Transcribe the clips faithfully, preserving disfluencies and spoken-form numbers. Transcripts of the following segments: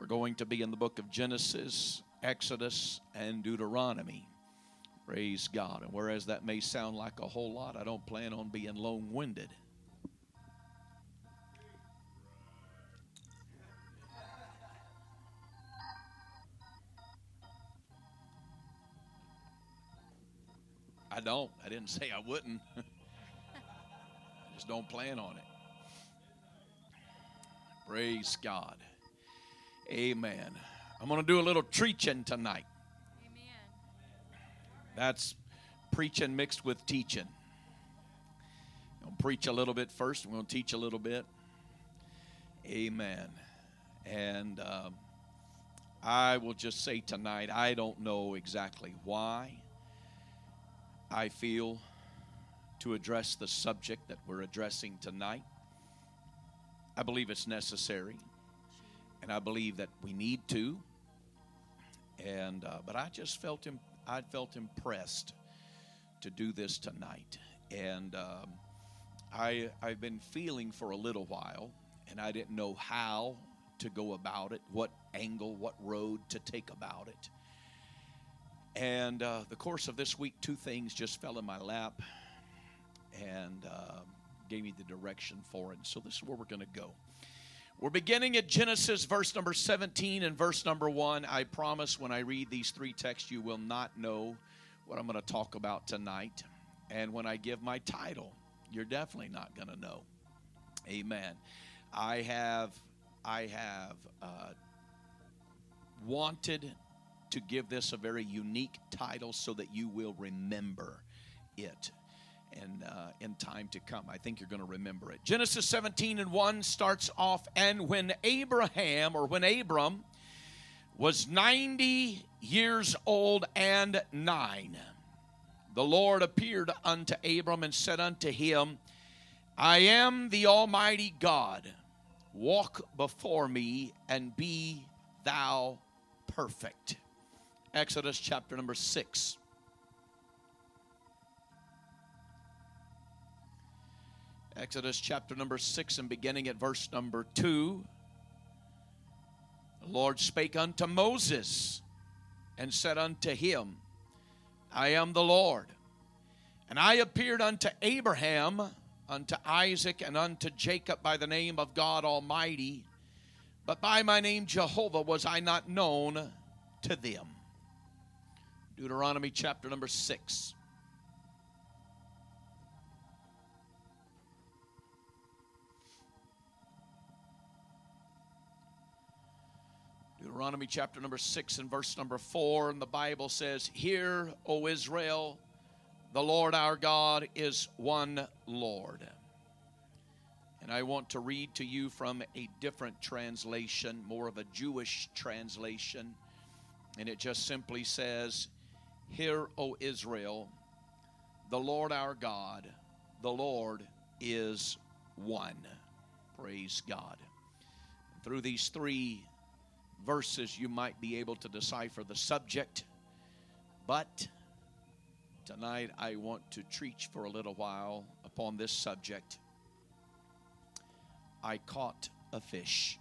We're going to be in the book of Genesis, Exodus, and Deuteronomy. Praise God. And whereas that may sound like a whole lot, I don't plan on being long-winded. I don't. I didn't say I wouldn't. I just don't plan on it. Praise God. Amen. I'm going to do a little preaching tonight. Amen. That's preaching mixed with teaching. I'm going to preach a little bit first. I'm going to teach a little bit. Amen. And um, I will just say tonight, I don't know exactly why I feel to address the subject that we're addressing tonight. I believe it's necessary, and I believe that we need to. And uh, but I just felt him. I felt impressed to do this tonight, and um, I I've been feeling for a little while, and I didn't know how to go about it, what angle, what road to take about it. And uh, the course of this week, two things just fell in my lap, and uh, gave me the direction for it. So this is where we're going to go. We're beginning at Genesis, verse number seventeen and verse number one. I promise when I read these three texts, you will not know what I'm going to talk about tonight. And when I give my title, you're definitely not going to know. Amen. I have, I have uh, wanted to give this a very unique title so that you will remember it. And uh, in time to come, I think you're going to remember it. Genesis seventeen and one starts off, and when Abraham, or when Abram, was ninety years old and nine, the Lord appeared unto Abram and said unto him, I am the Almighty God. Walk before me and be thou perfect. Exodus chapter number six. Exodus chapter number six, and beginning at verse number two. The Lord spake unto Moses and said unto him, I am the Lord. And I appeared unto Abraham, unto Isaac, and unto Jacob by the name of God Almighty, but by my name Jehovah was I not known to them. Deuteronomy chapter number six. Deuteronomy chapter number six and verse number four, and the Bible says, Hear, O Israel, the Lord our God is one Lord. And I want to read to you from a different translation, more of a Jewish translation. And it just simply says, Hear, O Israel, the Lord our God, the Lord is one. Praise God. Through these three verses, you might be able to decipher the subject. But tonight I want to preach for a little while upon this subject. I caught a fish.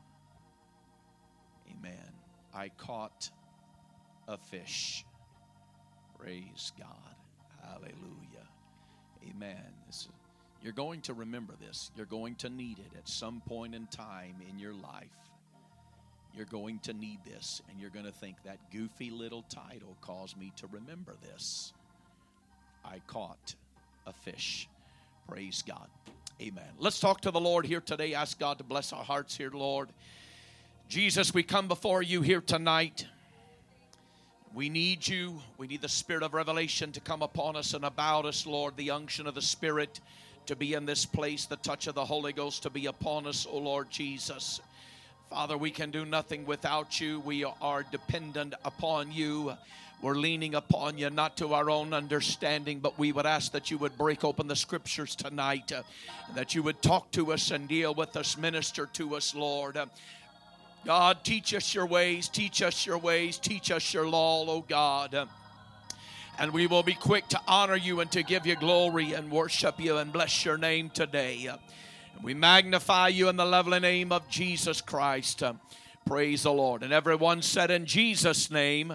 Amen. I caught a fish. Praise God. Hallelujah. Amen. This is, you're going to remember this. You're going to need it at some point in time in your life. You're going to need this, and you're going to think that goofy little title caused me to remember this. I caught a fish. Praise God. Amen. Let's talk to the Lord here today. Ask God to bless our hearts here, Lord. Jesus, we come before you here tonight. We need you. We need the spirit of revelation to come upon us and about us, Lord. The unction of the Spirit to be in this place. The touch of the Holy Ghost to be upon us, O Lord Jesus. Father, we can do nothing without you. We are dependent upon you. We're leaning upon you, not to our own understanding, but we would ask that you would break open the Scriptures tonight, uh, that you would talk to us and deal with us, minister to us, Lord. Uh, God, teach us your ways, teach us your ways, teach us your law, oh God. Uh, and we will be quick to honor you and to give you glory and worship you and bless your name today. Uh, and we magnify you in the lovely name of Jesus Christ. Uh, Praise the Lord. And everyone said in Jesus' name,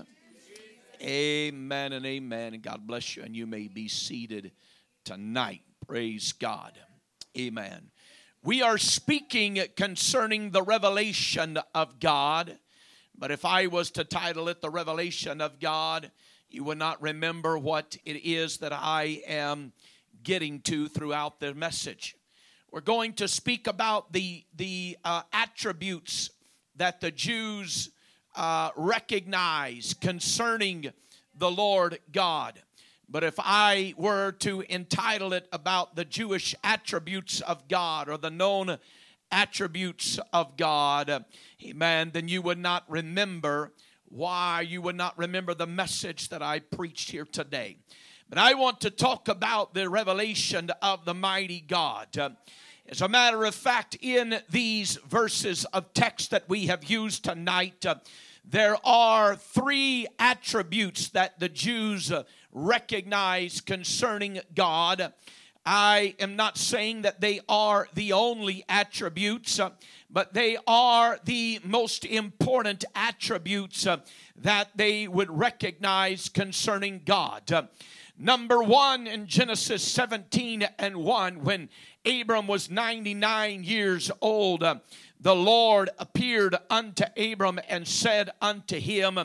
amen and amen. And God bless you. And you may be seated tonight. Praise God. Amen. We are speaking concerning the revelation of God. But if I was to title it The Revelation of God, you would not remember what it is that I am getting to throughout the message. We're going to speak about the, the uh, attributes that the Jews uh, recognize concerning the Lord God. But if I were to entitle it about the Jewish attributes of God or the known attributes of God, amen, then you would not remember why, you would not remember the message that I preached here today. But I want to talk about the revelation of the mighty God. Uh, as a matter of fact, in these verses of text that we have used tonight, uh, there are three attributes that the Jews uh, recognize concerning God. I am not saying that they are the only attributes, uh, but they are the most important attributes uh, that they would recognize concerning God. Uh, number one, in Genesis seventeen and one, when Abram was ninety-nine years old, uh, the Lord appeared unto Abram and said unto him,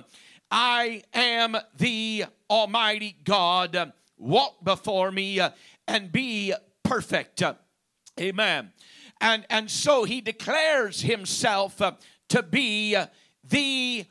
I am the Almighty God. Walk before me uh, and be perfect. Uh, amen. And, and so he declares himself uh, to be uh, the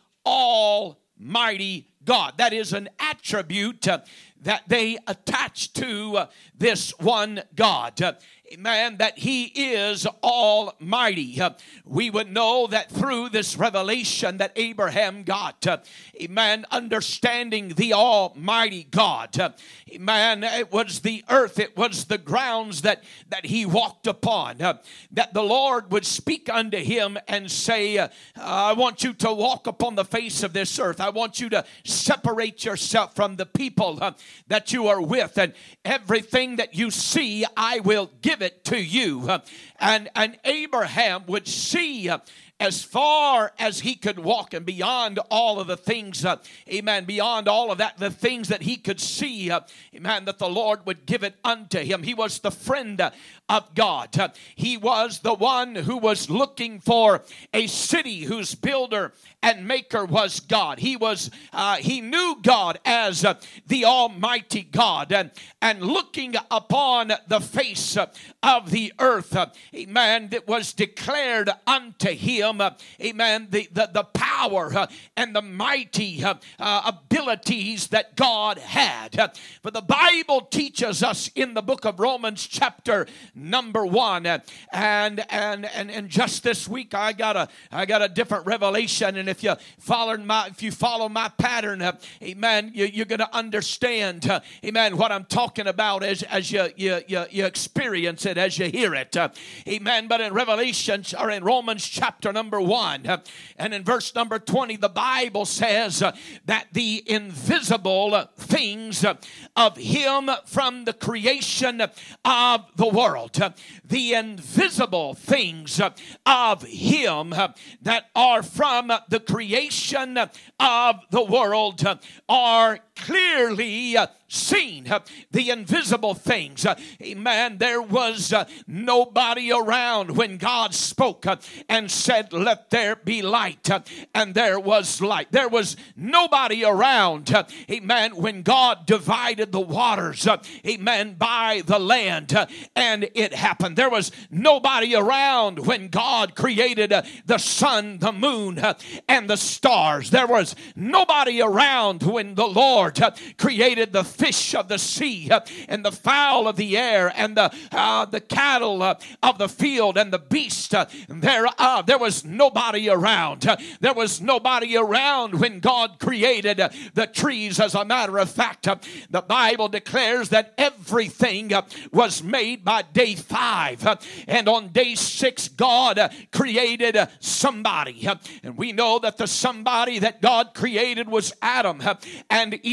Almighty God. That is an attribute uh, that they attach to uh, this one God. Uh, Amen, that he is almighty. Uh, we would know that through this revelation that Abraham got, uh, amen, understanding the almighty God. Uh, amen, it was the earth, it was the grounds that, that he walked upon. Uh, that the Lord would speak unto him and say, uh, I want you to walk upon the face of this earth. I want you to separate yourself from the people uh, that you are with. And everything that you see, I will give it to you. Uh, and, and Abraham would see uh, as far as he could walk and beyond all of the things, uh, amen, beyond all of that, the things that he could see, uh, amen, that the Lord would give it unto him. He was the friend uh, of God. Uh, he was the one who was looking for a city whose builder and maker was God. He was, uh, he knew God as uh, the Almighty God, and, and looking upon the face uh, of the earth, uh, amen, that was declared unto him, uh, amen, the, the, the power uh, and the mighty uh, uh, abilities that God had. Uh, but the Bible teaches us in the book of Romans chapter number one, uh, and, and, and, and just this week I got a, I got a different revelation. And if you followed my, if you follow my pattern, uh, amen, you, you're going to understand, uh, amen, what I'm talking about as, as you, you, you, you experience it, as you hear it, uh, amen. But in Revelation, or in Romans chapter number one, uh, and in verse number twenty, the Bible says uh, that the invisible things uh, of him from the creation of the world, uh, the invisible things uh, of him uh, that are from the creation of the world uh, are clearly uh, seen. Uh, the invisible things. Uh, amen. There was uh, nobody around when God spoke uh, and said, let there be light. Uh, and there was light. There was nobody around. Uh, amen. When God divided the waters. Uh, amen. By the land. Uh, and it happened. There was nobody around when God created uh, the sun, the moon, uh, and the stars. There was nobody around when the Lord uh, created the fish of the sea uh, and the fowl of the air and the uh, the cattle uh, of the field and the beast uh, thereof. There was nobody around. Uh, there was nobody around when God created uh, the trees. As a matter of fact, uh, the Bible declares that everything uh, was made by day five. Uh, and on day six, God uh, created uh, somebody. Uh, and we know that the somebody that God created was Adam. Uh, and Eve.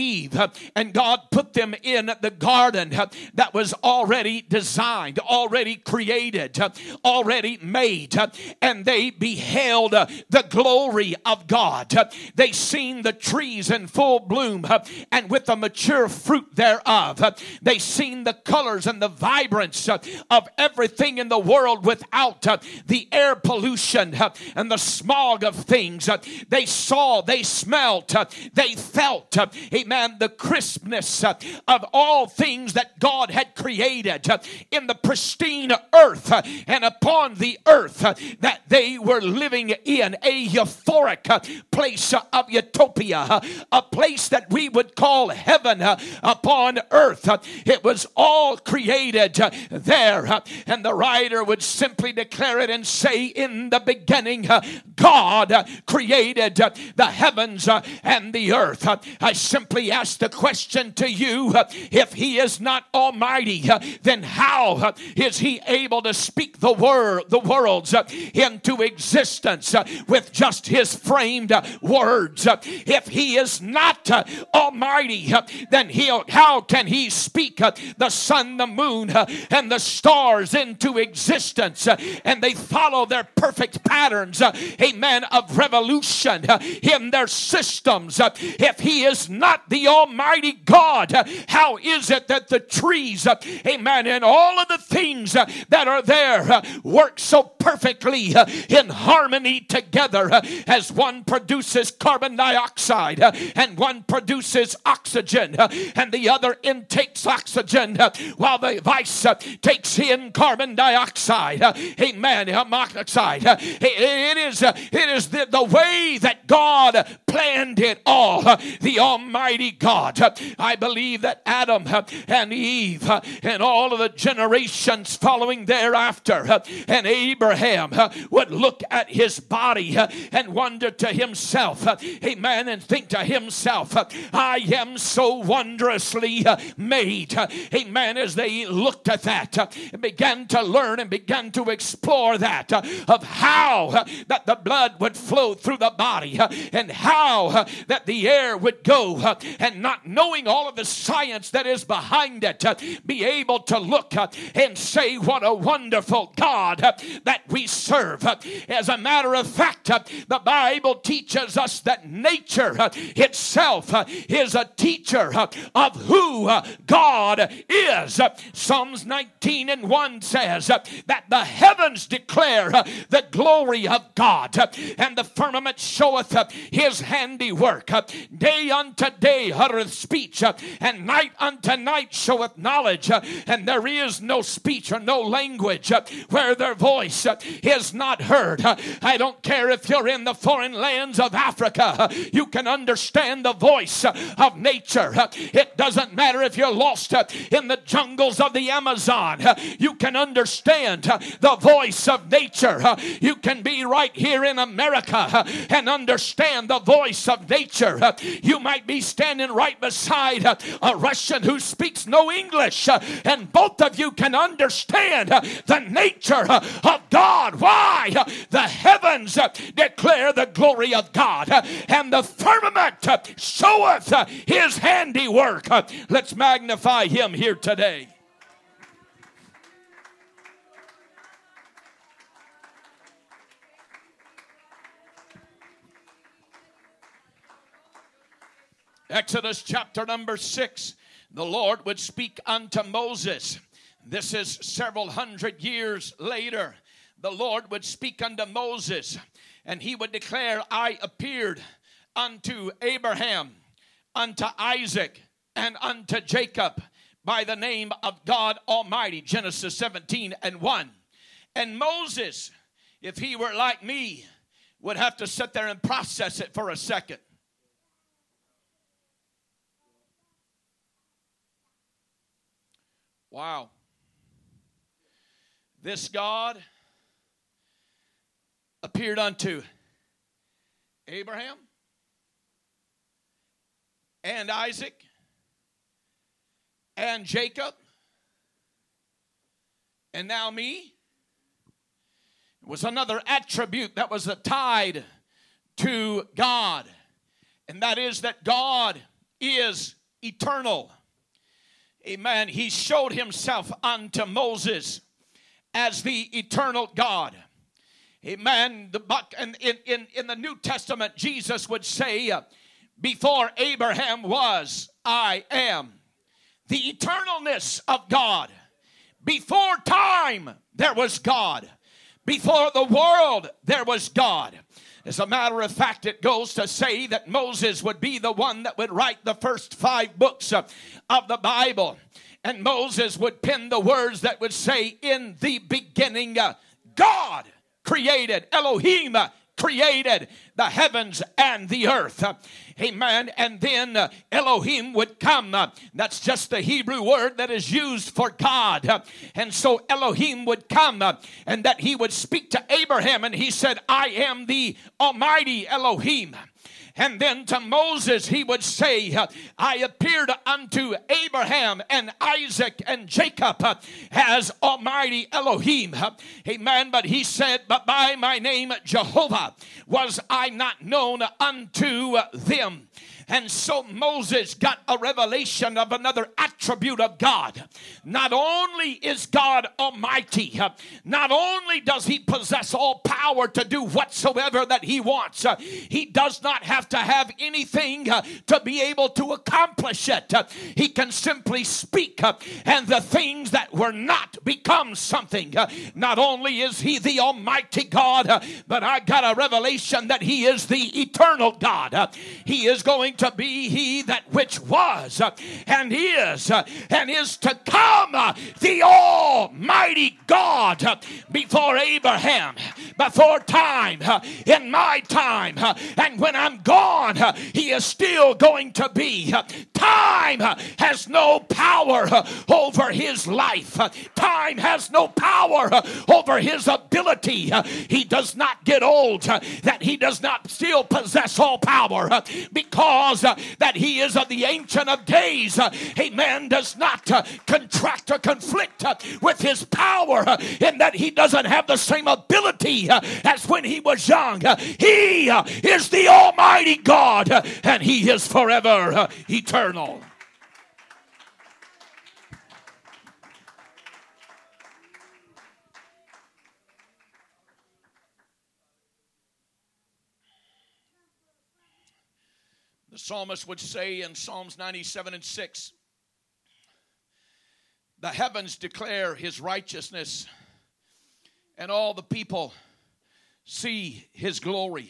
Eve, and God put them in the garden that was already designed, already created, already made, and they beheld the glory of God. They seen the trees in full bloom and with the mature fruit thereof. They seen the colors and the vibrance of everything in the world without the air pollution and the smog of things. They saw, they smelt, they felt, amen, the crispness of all things that God had created in the pristine earth and upon the earth that they were living in, a euphoric place of utopia, a place that we would call heaven upon earth. It was all created there, and the writer would simply declare it and say, in the beginning God created the heavens and the earth. I simply ask the question to you, if he is not almighty, then how is he able to speak the word the worlds into existence with just his framed words? If he is not almighty, then he'll how can he speak the sun, the moon, and the stars into existence, and they follow their perfect patterns, amen, of revolution in their systems? If he is not the almighty God, how is it that the trees, amen, and all of the things that are there work so perfectly in harmony together, as one produces carbon dioxide and one produces oxygen and the other intakes oxygen while the vice takes in carbon dioxide, amen, monoxide. It is, it is the, the way that God planned it all, the almighty God. I believe that Adam and Eve and all of the generations following thereafter and Abraham would look at his body and wonder to himself, amen, and think to himself, I am so wondrously made, amen, as they looked at that and began to learn and began to explore that of how that the blood would flow through the body and how that the air would go, and not knowing all of the science that is behind it, be able to look and say, what a wonderful God that we serve. As a matter of fact, the Bible teaches us that nature itself is a teacher of who God is. Psalms nineteen and one says that the heavens declare the glory of God, and the firmament showeth his handiwork. Day unto day uttereth speech, and night unto night showeth knowledge, and there is no speech or no language where their voice is not heard. I don't care if you're in the foreign lands of Africa, you can understand the voice of nature. It doesn't matter if you're lost in the jungles of the Amazon, you can understand the voice of nature. You can be right here in America and understand the voice of nature. You might be standing right beside a Russian who speaks no English, and both of you can understand the nature of God. Why? The heavens declare the glory of God, and the firmament showeth his handiwork. Let's magnify him here today. Exodus chapter number six, the Lord would speak unto Moses. This is several hundred years later. The Lord would speak unto Moses, and he would declare, I appeared unto Abraham, unto Isaac, and unto Jacob by the name of God Almighty. Genesis seventeen and one. And Moses, if he were like me, would have to sit there and process it for a second. Wow. This God appeared unto Abraham and Isaac and Jacob, and now me. It was another attribute that was tied to God, and that is that God is eternal. Amen. He showed himself unto Moses as the eternal God. Amen. The buck and in, in, in the New Testament, Jesus would say, uh, before Abraham was, I am. The eternalness of God. Before time, there was God. Before the world, there was God. As a matter of fact, it goes to say that Moses would be the one that would write the first five books of, of the Bible. And Moses would pen the words that would say, in the beginning, uh, God created, Elohim created the heavens and the earth. Uh, amen. And then uh, Elohim would come. Uh, that's just the Hebrew word that is used for God. Uh, and so Elohim would come uh, and that he would speak to Abraham, and he said, I am the Almighty Elohim. And then to Moses he would say, I appeared unto Abraham and Isaac and Jacob as Almighty Elohim. Amen. But he said, but by my name Jehovah was I not known unto them. And so Moses got a revelation of another attribute of God. Not only is God almighty, not only does he possess all power to do whatsoever that he wants, he does not have to have anything to be able to accomplish it. He can simply speak and the things that were not become something. Not only is he the almighty God, but I got a revelation that he is the eternal God. He is going to be he that which was and is and is to come, the almighty God. Before Abraham, before time, in my time, and when I'm gone, he is still going to be. Time has no power over his life. Time has no power over his ability. He does not get old, that he does not still possess all power, because that he is of the Ancient of Days. A man does not contract or conflict with his power, in that he doesn't have the same ability as when he was young. He is the Almighty God, and he is forever eternal. The psalmist would say in Psalms ninety-seven and six, the heavens declare his righteousness, and all the people see his glory.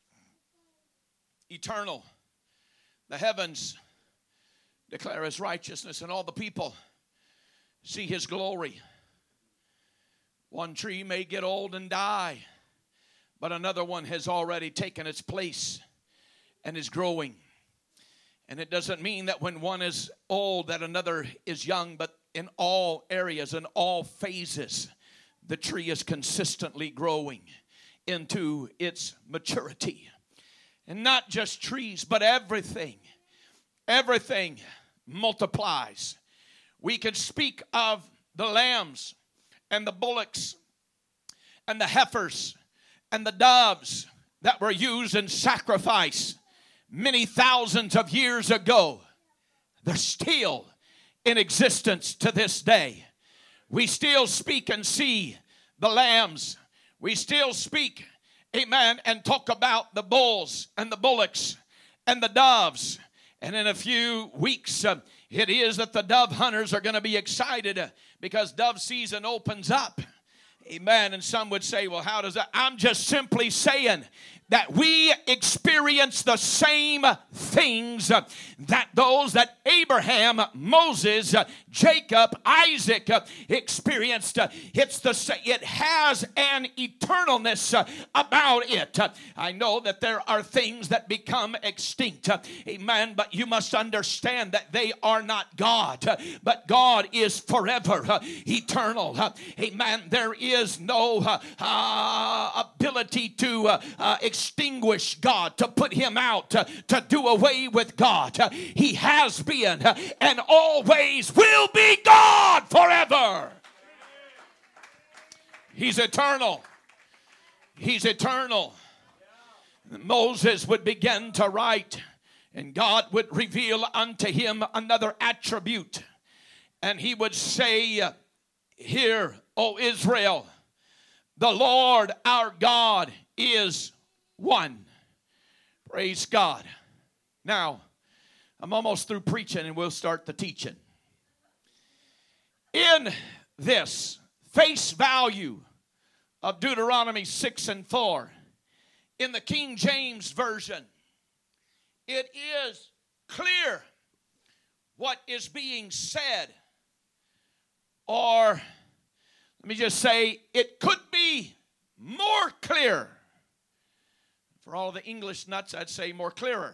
Eternal. The heavens declare his righteousness, and all the people see his glory. One tree may get old and die, but another one has already taken its place and is growing. And it doesn't mean that when one is old that another is young, but in all areas, in all phases, the tree is consistently growing into its maturity. And not just trees, but everything. Everything multiplies. We could speak of the lambs and the bullocks and the heifers and the doves that were used in sacrifice many thousands of years ago. They're still in existence to this day. We still speak and see the lambs. We still speak, amen, and talk about the bulls and the bullocks and the doves. And in a few weeks, uh, it is that the dove hunters are going to be excited uh, because dove season opens up. Amen. And some would say, well, how does that? I'm just simply saying that we experience the same things uh, that those that Abraham, Moses, uh, Jacob, Isaac uh, experienced. Uh, it's the same. It has an eternalness uh, about it. Uh, I know that there are things that become extinct. Uh, amen. But you must understand that they are not God. Uh, but God is forever uh, eternal. Uh, amen. There is no uh, uh, ability to uh, uh, extinguish God, to put him out, to, to do away with God. Uh, he has been uh, and always will be God forever. He's eternal. He's eternal. Moses would begin to write And God would reveal unto him another attribute. And he would say, hear, O Israel, the Lord our God is one. Praise God. Now, I'm almost through preaching and we'll start the teaching. In this face value of Deuteronomy six and four, in the King James Version, it is clear what is being said. Or, let me just say, it could be more clear. For all the English nuts, I'd say more clearer.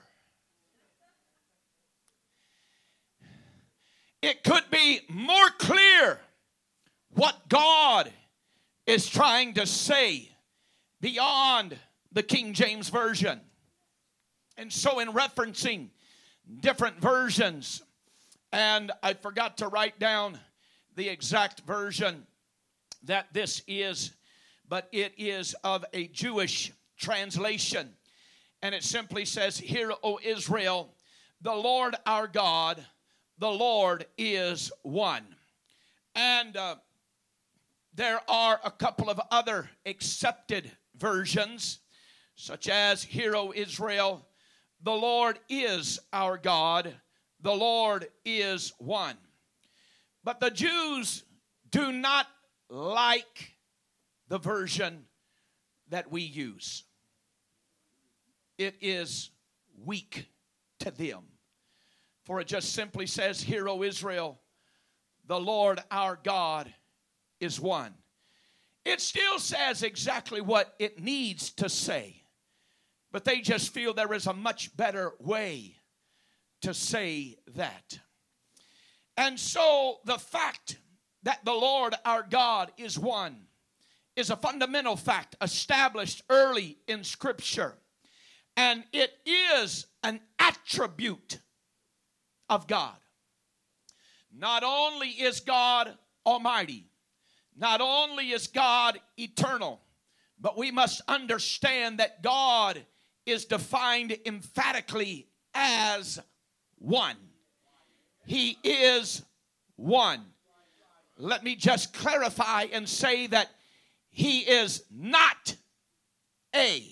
It could be more clear what God is trying to say beyond the King James Version. And so in referencing different versions, and I forgot to write down the exact version that this is, but it is of a Jewish translation. And it simply says, hear, O Israel, the Lord our God, the Lord is one. And uh, there are a couple of other accepted versions, such as, hear, O Israel, the Lord is our God, the Lord is one. But the Jews do not like the version that we use. It is weak to them. For it just simply says, hear, O Israel, the Lord our God is one. It still says exactly what it needs to say. But they just feel there is a much better way to say that. And so the fact that the Lord our God is one is a fundamental fact established early in Scripture. And it is an attribute of God. Not only is God almighty, not only is God eternal, but we must understand that God is defined emphatically as one. He is one. Let me just clarify and say that he is not a.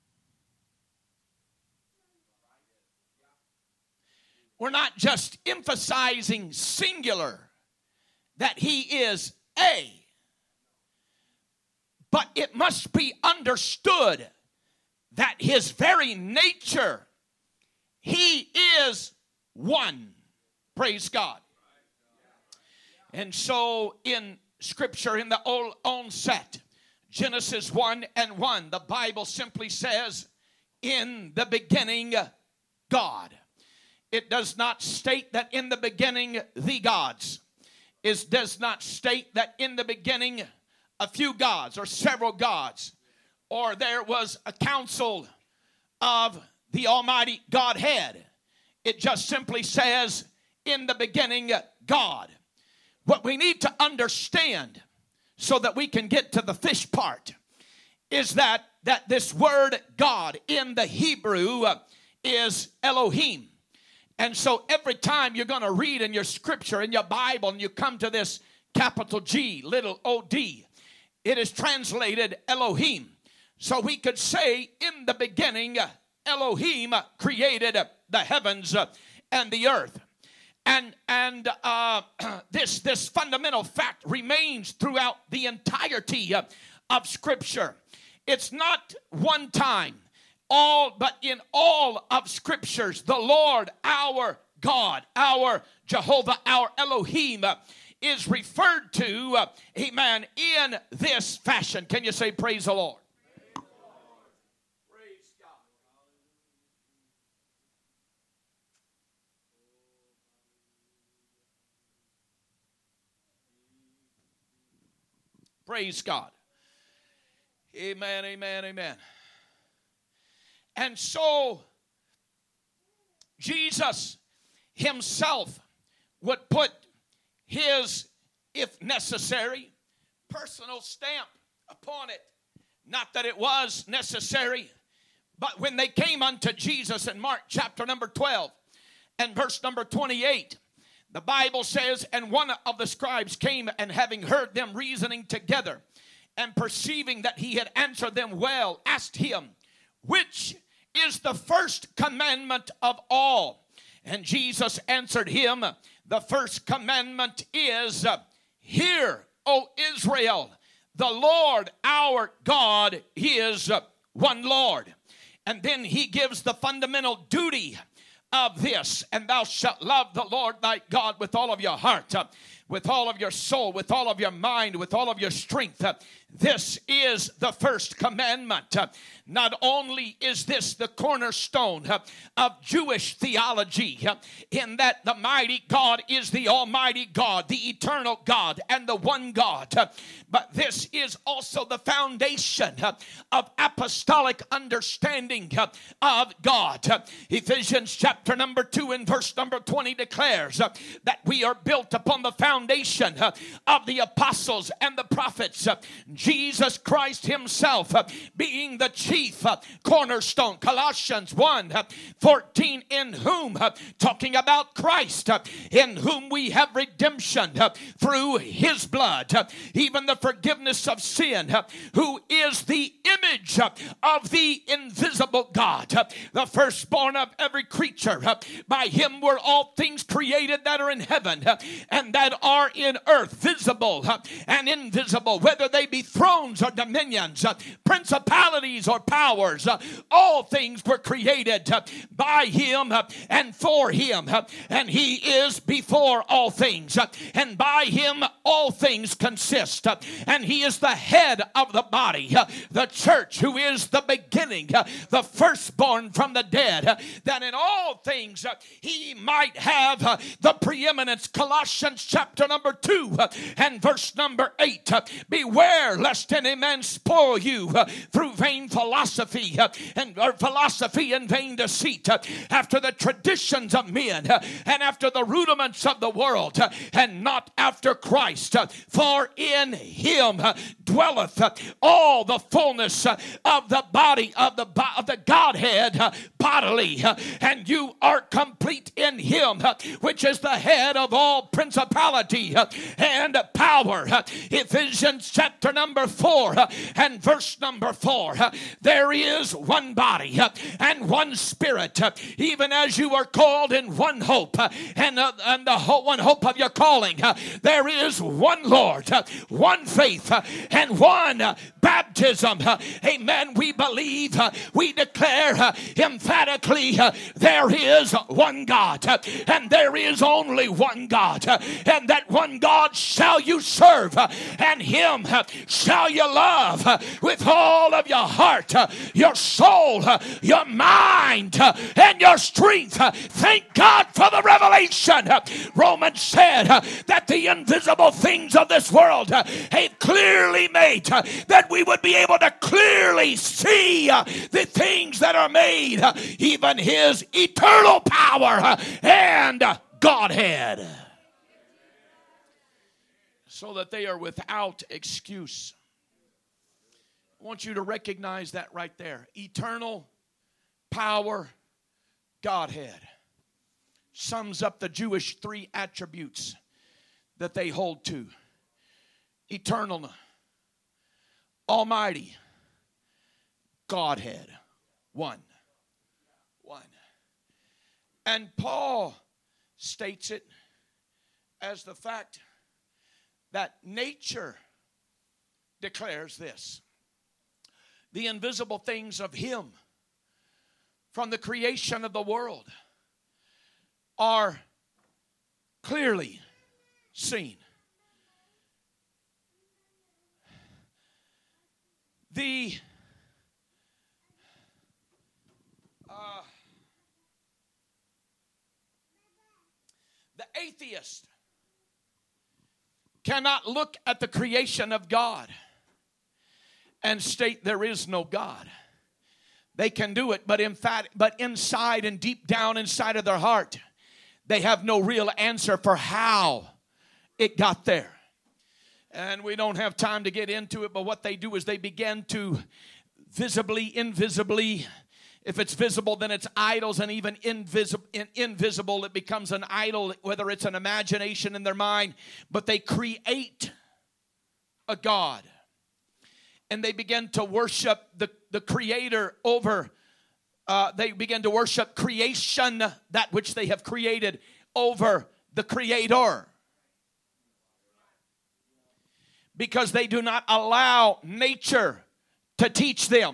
We're not just emphasizing singular, that he is a. But it must be understood that his very nature, he is one. Praise God. And so in Scripture, in the old onset, Genesis one and one, the Bible simply says, in the beginning, God. It does not state that in the beginning, the gods. It does not state that in the beginning, a few gods or several gods, or there was a council of the Almighty Godhead. It just simply says, in the beginning, God. What we need to understand so that we can get to the fish part is that, that this word God in the Hebrew is Elohim. And so every time you're going to read in your scripture, in your Bible, and you come to this capital G, little O D, it is translated Elohim. So we could say, in the beginning, Elohim created the heavens and the earth. And, and uh, this, this fundamental fact remains throughout the entirety of Scripture. It's not one time. All, but in all of Scriptures, the Lord, our God, our Jehovah, our Elohim, uh, is referred to, uh, amen, in this fashion. Can you say praise the Lord? Praise the Lord. Praise God. Praise God. Amen, amen, amen. And so, Jesus himself would put his, if necessary, personal stamp upon it. Not that it was necessary, But when they came unto Jesus in Mark chapter number twelve and verse number twenty-eight, the Bible says, and one of the scribes came, and having heard them reasoning together, and perceiving that he had answered them well, asked him, which is the first commandment of all? And Jesus answered him, the first commandment is, hear, O Israel, the Lord our God is one Lord. And then he gives the fundamental duty of this, and thou shalt love the Lord thy God with all of your heart, uh, with all of your soul, with all of your mind, with all of your strength. Uh, this is the first commandment. Uh, not only is this the cornerstone uh, of Jewish theology, uh, in that the mighty God is the Almighty God, the eternal God, and the one God, uh, but this is also the foundation uh, of apostolic understanding uh, of God. Uh, Ephesians chapter number two and verse number twenty declares uh, that we are built upon the foundation uh, of the apostles and the prophets, uh, Jesus Christ himself uh, being the chief uh, cornerstone. Colossians one uh, fourteen, in whom, uh, talking about Christ, uh, in whom we have redemption uh, through his blood, uh, even the forgiveness of sin, uh, who is the image uh, of the invisible God, uh, the firstborn of every creature. Uh, by him were all things created that are in heaven uh, and that are in earth, visible uh, and invisible, whether they be thrones or dominions, uh, principalities or powers. Uh, all things were created uh, by him uh, and for him, uh, and he is before all things, uh, and by him all things consist, uh, and he is the head of the body, uh, the church, who is the beginning, uh, the firstborn from the dead, uh, that in all things uh, he might have uh, the preeminence. Colossians chapter number two uh, and verse number eight, uh, beware lest any man spoil you uh, through vain philosophy uh, and or philosophy and vain deceit, uh, after the traditions of men uh, and after the rudiments of the world, uh, and not after Christ. Uh, for in him uh, dwelleth uh, all the fullness uh, of the body of the bo- of the Godhead uh, bodily, uh, and you are complete in him, uh, which is the head of all principality uh, and power. Uh, Ephesians chapter number four uh, and verse number four. Uh, there is one body uh, and one spirit, uh, even as you are called in one hope, uh, and, uh, and the ho- one hope of your calling. Uh, there is one Lord, uh, one faith, uh, and one uh, baptism. Uh, amen. We believe, uh, we declare uh, emphatically, uh, there is one God, uh, and there is only one God, uh, and that one God shall you serve, uh, and him uh, shall you love uh, with all of your heart, uh, your soul, uh, your mind, uh, and your strength. Uh, thank God for the revelation. Uh, Romans said uh, that the invisible things of this world uh, have clearly made, uh, that we would be able to clearly see uh, the things that are made, uh, even his eternal power uh, and uh, Godhead, so that they are without excuse. I want you to recognize that right there. Eternal power, Godhead, sums up the Jewish three attributes that they hold to. Eternal, Almighty, Godhead. One. One. And Paul states it as the fact that nature declares this. The invisible things of him from the creation of the world are clearly seen. The uh, the atheist cannot look at the creation of God and state there is no God. They can do it, but in fact, but inside and deep down inside of their heart, they have no real answer for how it got there. And we don't have time to get into it, but what they do is they begin to visibly, invisibly If it's visible, then it's idols, and even invisible, invisible, it becomes an idol, whether it's an imagination in their mind. But they create a god, and they begin to worship the, the Creator over, uh, they begin to worship creation, that which they have created, over the Creator. Because they do not allow nature to teach them.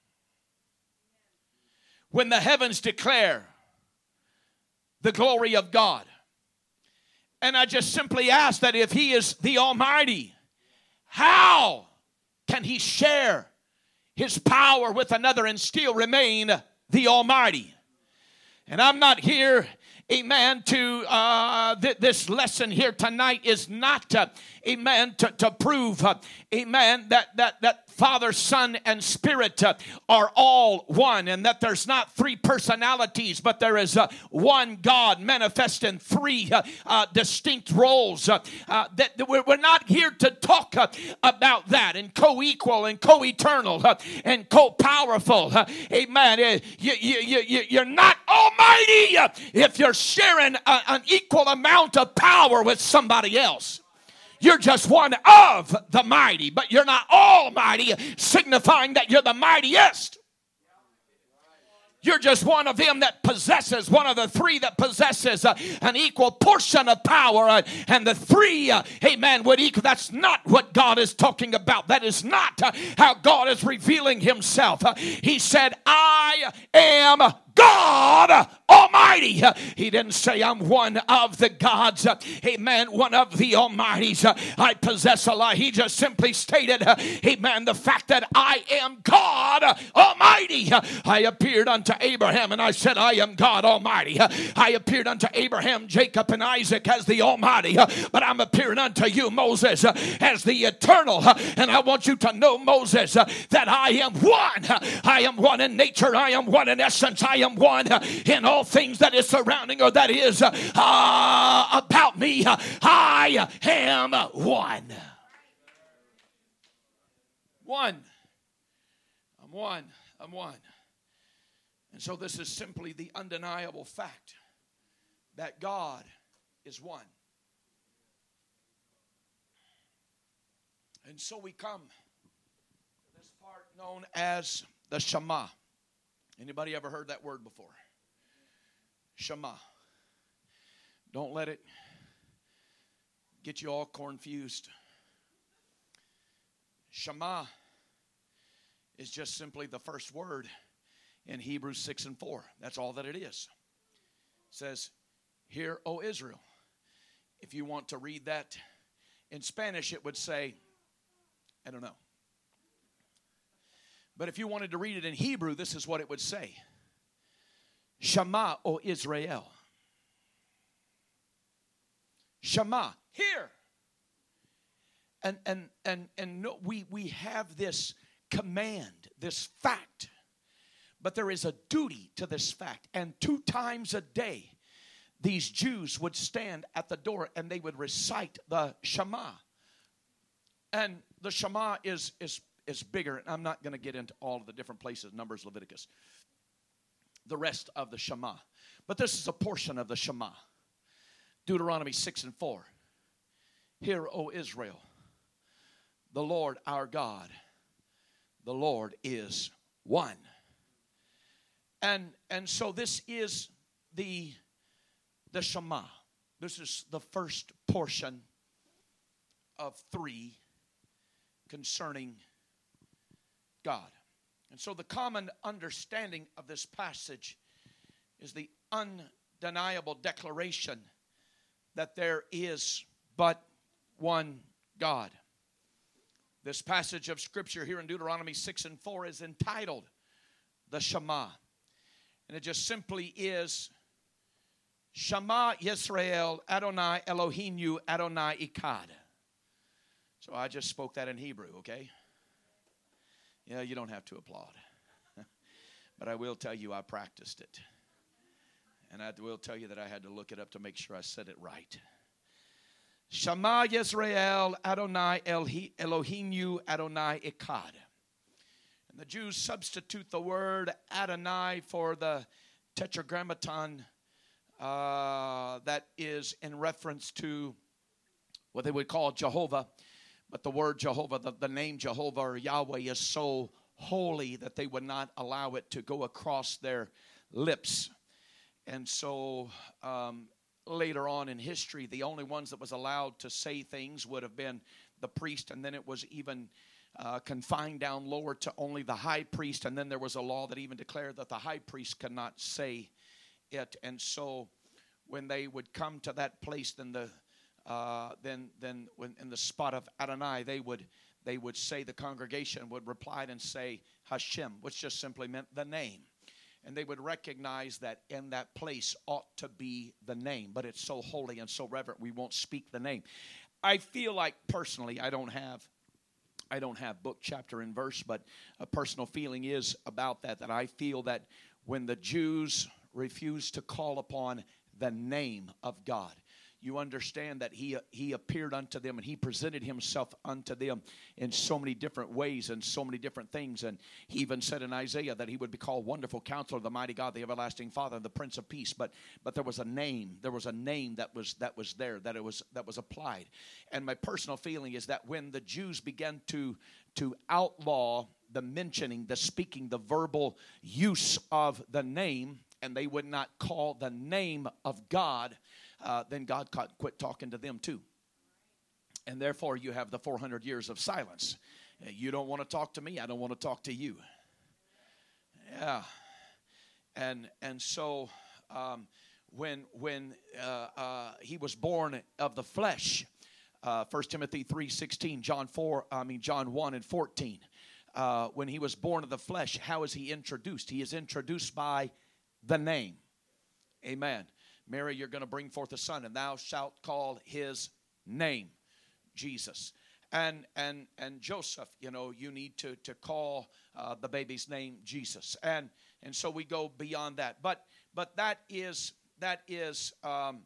When the heavens declare the glory of God. And I just simply ask that if He is the Almighty, how can He share His power with another and still remain the Almighty? And I'm not here, amen, to uh, th- this lesson here tonight is not, uh, amen, to, to prove, uh, amen, that, that, that Father, Son, and Spirit uh, are all one, and that there's not three personalities, but there is uh, one God manifest in three uh, uh, distinct roles. Uh, uh, that, that we're, we're not here to talk uh, about that, and co-equal and co-eternal uh, and co-powerful. Uh, amen. Uh, you, you, you, you're not almighty uh, if you're sharing a, an equal amount of power with somebody else. You're just one of the mighty, but you're not almighty, signifying that you're the mightiest. You're just one of them that possesses, one of the three that possesses uh, an equal portion of power. Uh, and the three, uh, amen, would equal. That's not what God is talking about. That is not uh, how God is revealing Himself. Uh, he said, I am God Almighty. Uh, he didn't say I'm one of the gods. Uh, amen, one of the Almighties. Uh, I possess a lot. He just simply stated, uh, amen, the fact that I am God Almighty. Uh, I appeared unto Abraham and I said, I am God Almighty. Uh, I appeared unto Abraham, Jacob, and Isaac as the Almighty. Uh, but I'm appearing unto you, Moses, uh, as the eternal. Uh, and I want you to know, Moses, uh, that I am one. Uh, I am one in nature. I am one in essence. I am one uh, in all things that is surrounding or that is uh, uh, about me. Uh, I am one. One. I'm one. I'm one. And so this is simply the undeniable fact that God is one. And so we come to this part known as the Shema. Anybody ever heard that word before? Shema. Don't let it get you all confused. Shema is just simply the first word in Hebrews six and four. That's all that it is. It says, Hear, O Israel. If you want to read that in Spanish, it would say, I don't know. But if you wanted to read it in Hebrew, this is what it would say. Shema, O Israel. Shema, hear. And and and and no, we we have this command, this fact. But there is a duty to this fact. And two times a day, these Jews would stand at the door and they would recite the Shema. And the Shema is is is bigger. And I'm not going to get into all of the different places, Numbers, Leviticus, the rest of the Shema. But this is a portion of the Shema. Deuteronomy six and four. Hear, O Israel, the Lord our God, the Lord is one. And and so this is the, the Shema. This is the first portion of three concerning God. And so the common understanding of this passage is the undeniable declaration that there is but one God. This passage of Scripture here in Deuteronomy six and four is entitled the Shema. And it just simply is Shema Yisrael Adonai Eloheinu Adonai Echad. So I just spoke that in Hebrew, okay? Yeah, you don't have to applaud. But I will tell you I practiced it. And I will tell you that I had to look it up to make sure I said it right. Shema Yisrael Adonai Eloheinu Adonai Echad. And The Jews substitute the word Adonai for the tetragrammaton uh, that is in reference to what they would call Jehovah. But the word Jehovah, the, the name Jehovah or Yahweh is so holy that they would not allow it to go across their lips. And so um, later on in history, the only ones that was allowed to say things would have been the priest, and then it was even uh, confined down lower to only the high priest, and then there was a law that even declared that the high priest could not say it. And so when they would come to that place, then the uh, then then when in the spot of Adonai, they would they would say, the congregation would reply and say Hashem, which just simply meant the name. And they would recognize that in that place ought to be the name, but it's so holy and so reverent, we won't speak the name. I feel like personally, I don't have, I don't have book, chapter, and verse, but a personal feeling is about that, that I feel that when the Jews refused to call upon the name of God, you understand that he he appeared unto them and he presented himself unto them in so many different ways and so many different things. And he even said in Isaiah that he would be called Wonderful Counselor, the Mighty God, the Everlasting Father, and the Prince of Peace. But but there was a name, there was a name that was that was there, that it was that was applied. And my personal feeling is that when the Jews began to to outlaw the mentioning, the speaking, the verbal use of the name, and they would not call the name of God, Uh, then God quit talking to them too. And therefore you have the four hundred years of silence. You don't want to talk to me, I don't want to talk to you. Yeah. And and so um, when when uh, uh, he was born of the flesh, uh, First Timothy three sixteen, John four, I mean John one and fourteen. Uh, when he was born of the flesh, how is he introduced? He is introduced by the name. Amen. Mary, you're going to bring forth a son, and thou shalt call his name Jesus. And and and Joseph, you know, you need to to call uh, the baby's name Jesus. And and so we go beyond that. But but that is that is um,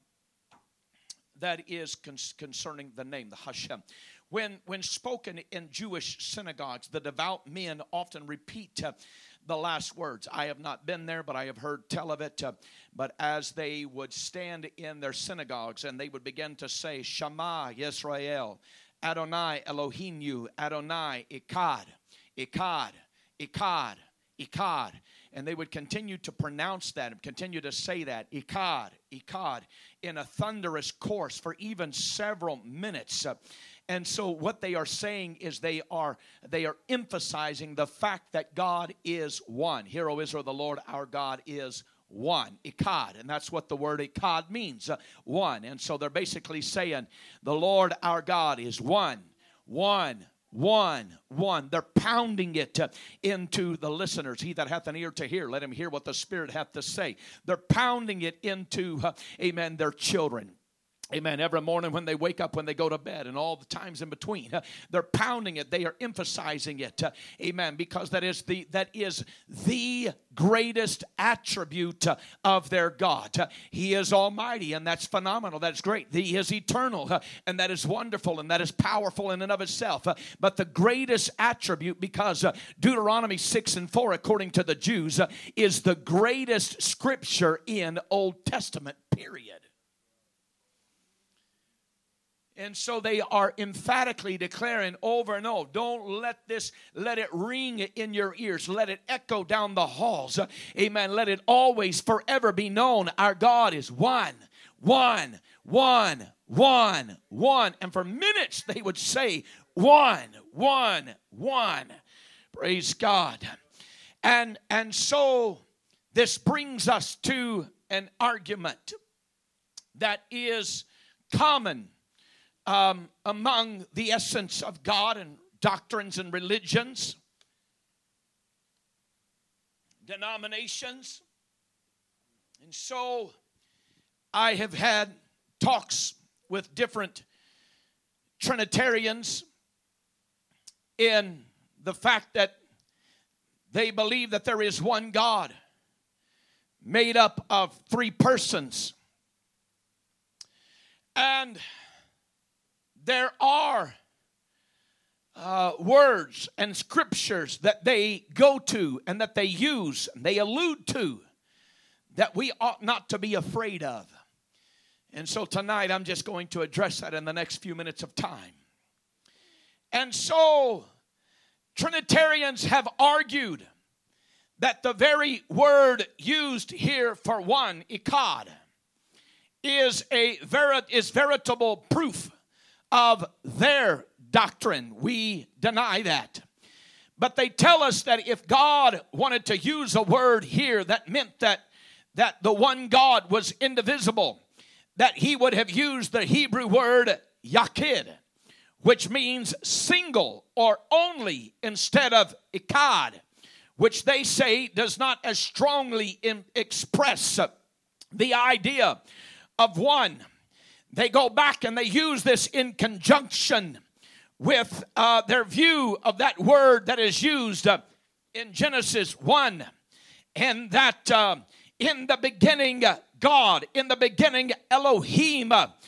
that is con- concerning the name, the Hashem. When when spoken in Jewish synagogues, the devout men often repeat uh, the last words. I have not been there, but I have heard tell of it. Uh, but as they would stand in their synagogues and they would begin to say, Shema Yisrael, Adonai Elohinu, Adonai Echad, Echad, Echad, Echad. And they would continue to pronounce that and continue to say that, Echad, Echad, in a thunderous chorus for even several minutes. Uh, And so what they are saying is they are they are emphasizing the fact that God is one. Hear, O Israel, the Lord our God is one. Echad. And that's what the word Echad means. Uh, one. And so they're basically saying the Lord our God is one. One. One. One. They're pounding it uh, into the listeners. He that hath an ear to hear, let him hear what the Spirit hath to say. They're pounding it into, uh, amen, their children. Amen. Every morning when they wake up, when they go to bed, and all the times in between, uh, they're pounding it. They are emphasizing it. Uh, amen. Because that is the that is the greatest attribute uh, of their God. Uh, he is almighty, and that's phenomenal. That's great. He is eternal, uh, and that is wonderful, and that is powerful in and of itself. Uh, but the greatest attribute, because uh, Deuteronomy six and four, according to the Jews, uh, is the greatest scripture in Old Testament, period. And so they are emphatically declaring over and over, don't let this, let it ring in your ears. Let it echo down the halls. Amen. Let it always forever be known. Our God is one, one, one, one, one. And for minutes they would say, one, one, one. Praise God. And, and so this brings us to an argument that is common Um, among the essence of God and doctrines and religions, denominations. And so I have had talks with different Trinitarians in the fact that they believe that there is one God made up of three persons. And there are uh, words and scriptures that they go to and that they use, and they allude to, that we ought not to be afraid of. And so tonight I'm just going to address that in the next few minutes of time. And so Trinitarians have argued that the very word used here for one, echad, is a veri- is veritable proof of their doctrine. We deny that. But they tell us that if God wanted to use a word here that meant that, that the one God was indivisible, that he would have used the Hebrew word yachid, which means single or only, instead of echad, which they say does not as strongly in, express the idea of one. They go back and they use this in conjunction with uh, their view of that word that is used uh, in Genesis one, and that uh, in the beginning, uh, God, in the beginning, Elohim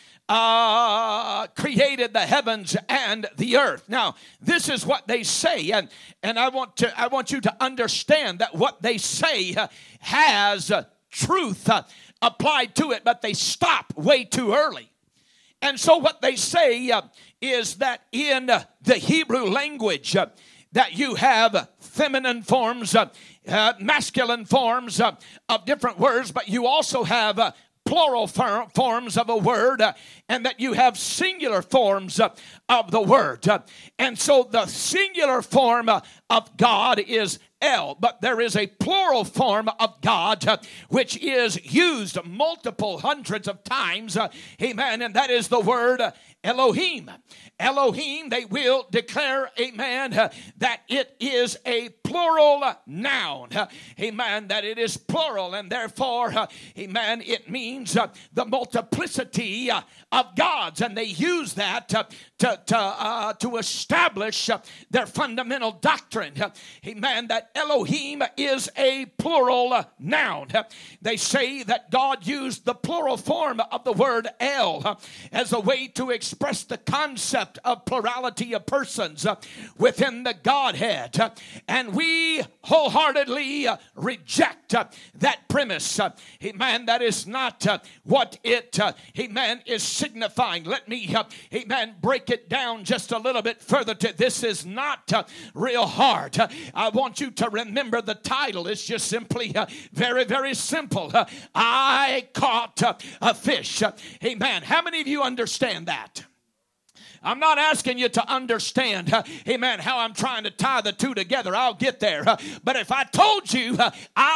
uh, created the heavens and the earth. Now, this is what they say, and, and I want to I want you to understand that what they say uh, has uh, truth uh, applied to it, but they stop way too early. And so what they say uh, is that in uh, the Hebrew language, uh, that you have feminine forms, uh, uh, masculine forms uh, of different words, but you also have uh, plural for- forms of a word, uh, and that you have singular forms uh, of the word. Uh, and so the singular form uh, of God is El, but there is a plural form of God uh, which is used multiple hundreds of times, uh, amen, and that is the word uh, Elohim. Elohim, they will declare, amen, uh, that it is a plural noun, uh, amen, that it is plural, and therefore, uh, amen, it means uh, the multiplicity uh, of gods, and they use that uh, to, to, uh, to establish uh, their fundamental doctrine, uh, amen, that Elohim is a plural uh, noun. Uh, they say that God used the plural form of the word El uh, as a way to express the concept of plurality of persons uh, within the Godhead. Uh, and we wholeheartedly uh, reject uh, that premise. Uh, amen. That is not uh, what it, uh, amen, is signifying. Let me, uh, amen, break it down just a little bit further. To this is not uh, real hard. Uh, I want you to remember the title. It's just simply uh, very, very simple. Uh, I caught uh, a fish. Uh, amen. How many of you understand that? I'm not asking you to understand, uh, amen, how I'm trying to tie the two together. I'll get there. Uh, but if I told you uh,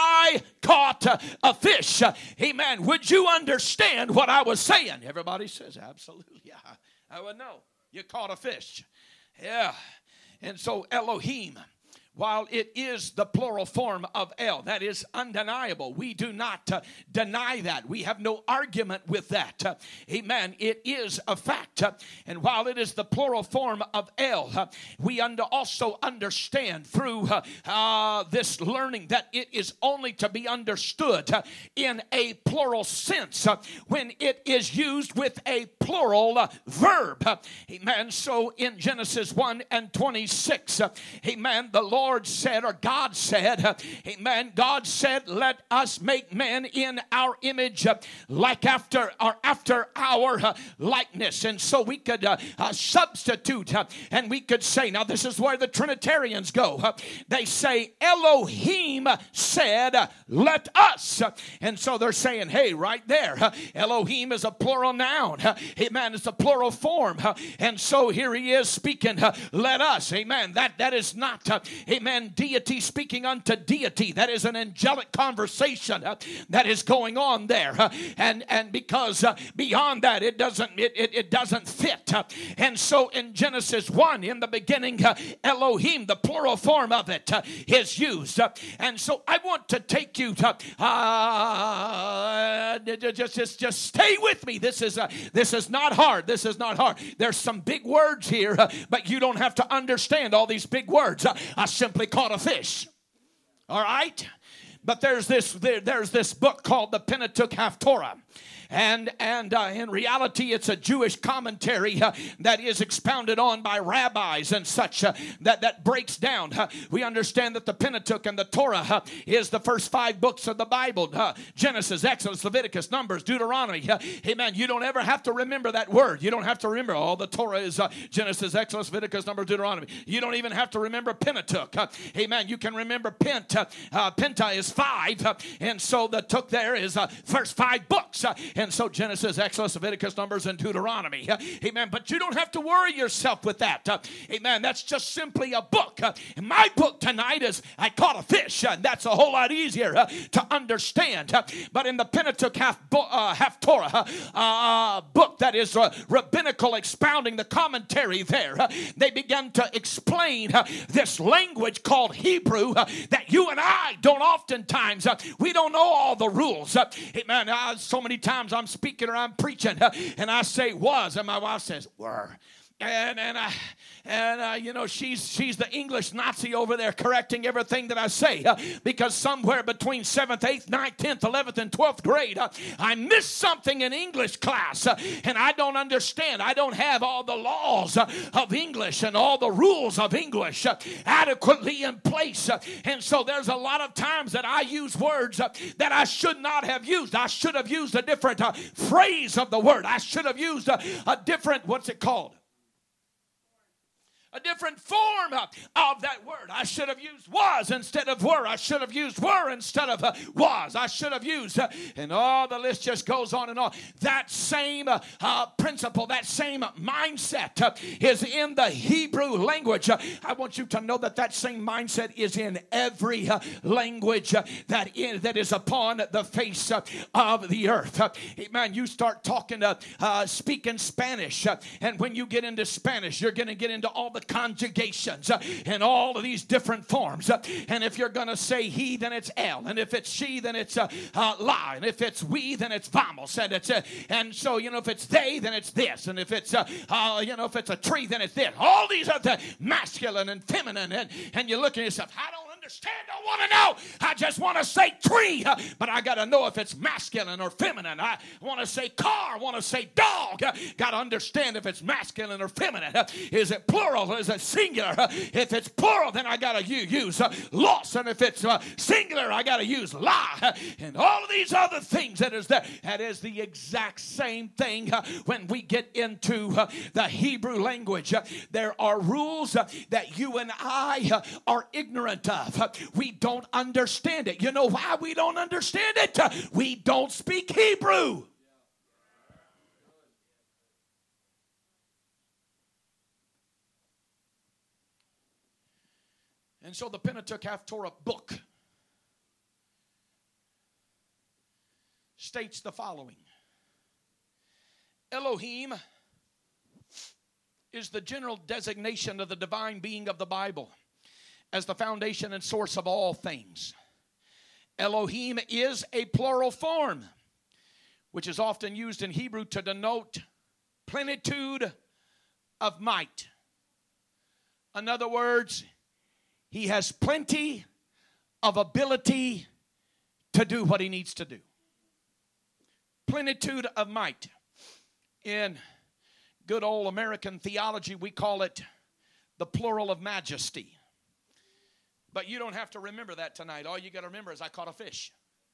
I caught uh, a fish, uh, amen, would you understand what I was saying? Everybody says, absolutely. Yeah, I would know. You caught a fish. Yeah. And so Elohim, while it is the plural form of El, that is undeniable. We do not uh, deny that. We have no argument with that. Uh, amen. It is a fact. Uh, and while it is the plural form of El, uh, we under also understand through uh, uh, this learning that it is only to be understood uh, in a plural sense uh, when it is used with a plural uh, verb. Uh, amen. So in Genesis one and twenty-six, uh, amen, the Lord Lord said, or God said, uh, amen, God said, let us make man in our image, uh, like after, or after our uh, likeness. And so we could uh, uh, substitute, uh, and we could say, now this is where the Trinitarians go. Uh, they say, Elohim said, uh, let us. Uh, and so they're saying, hey, right there, uh, Elohim is a plural noun. Uh, amen, it's a plural form. Uh, and so here he is speaking, uh, let us. Amen, that, that is not, uh, amen, deity speaking unto deity. That is an angelic conversation uh, that is going on there. Uh, and, and because uh, beyond that, it doesn't, it, it, it doesn't fit. Uh, and so in Genesis one, in the beginning, uh, Elohim, the plural form of it, uh, is used. Uh, and so I want to take you to, uh, just, just, just stay with me. This is, uh, this is not hard. This is not hard. There's some big words here, uh, but you don't have to understand all these big words. Uh, I simply caught a fish. All right? But there's this there, there's this book called the Pentateuch Haftorah. and and uh, in reality it's a Jewish commentary uh, that is expounded on by rabbis and such uh, that, that breaks down. Uh, we understand that the Pentateuch and the Torah uh, is the first five books of the Bible. Uh, Genesis, Exodus, Leviticus, Numbers, Deuteronomy. Uh, amen. You don't ever have to remember that word. You don't have to remember, oh, the Torah is uh, Genesis, Exodus, Leviticus, Numbers, Deuteronomy. You don't even have to remember Pentateuch. Uh, amen. You can remember Pent. Uh, uh, Penta is five. Uh, and so the Tuch there is uh, first five books. Uh, and so Genesis, Exodus, Leviticus, Numbers, and Deuteronomy. Uh, amen. But you don't have to worry yourself with that. Uh, amen. That's just simply a book. Uh, my book tonight is I caught a fish. And that's a whole lot easier uh, to understand. Uh, but in the Pentateuch half, bo- uh, half Torah uh, uh, book that is uh, rabbinical expounding the commentary there, uh, they began to explain uh, this language called Hebrew uh, that you and I don't oftentimes, uh, we don't know all the rules. Uh, amen. Uh, so many times I'm speaking or I'm preaching uh, and I say was and my wife says were. And and uh, and uh, you know she's she's the English Nazi over there correcting everything that I say uh, because somewhere between seventh, eighth, ninth, tenth, eleventh, and twelfth grade uh, I missed something in English class uh, and I don't understand. I don't have all the laws uh, of English and all the rules of English uh, adequately in place, uh, and so there's a lot of times that I use words uh, that I should not have used. I should have used a different uh, phrase of the word. I should have used a, a different, what's it called? A different form of, of that word. I should have used was instead of were. I should have used were instead of uh, was. I should have used, uh, and all the list just goes on and on. That same uh, uh, principle, that same mindset uh, is in the Hebrew language. Uh, I want you to know that that same mindset is in every uh, language uh, that, is, that is upon the face uh, of the earth. Uh, man, you start talking, uh, uh, speaking Spanish, uh, and when you get into Spanish, you're going to get into all the conjugations uh, and all of these different forms. Uh, and if you're going to say he, then it's el. And if it's she, then it's uh, uh, la. And if it's we, then it's vamos. And it's uh, and so, you know, if it's they, then it's this. And if it's, uh, uh, you know, if it's a tree, then it's this. All these are the masculine and feminine. And, and you look at yourself, I don't understand, don't want to know. I just want to say tree, uh, but I got to know if it's masculine or feminine. I want to say car, want to say dog. Uh, got to understand if it's masculine or feminine. Uh, is it plural? Is it singular? Uh, if it's plural, then I got to use uh, los. And if it's uh, singular, I got to use la. Uh, and all of these other things that is there. That is the exact same thing uh, when we get into uh, the Hebrew language. Uh, there are rules uh, that you and I uh, are ignorant of. We don't understand it. You know why we don't understand it? We don't speak Hebrew. And so the Pentateuch half Torah book states the following. Elohim is the general designation of the divine being of the Bible as the foundation and source of all things. Elohim is a plural form, which is often used in Hebrew to denote plenitude of might. In other words, he has plenty of ability to do what he needs to do. Plenitude of might. In good old American theology, we call it the plural of majesty. But you don't have to remember that tonight. All you got to remember is I caught a fish.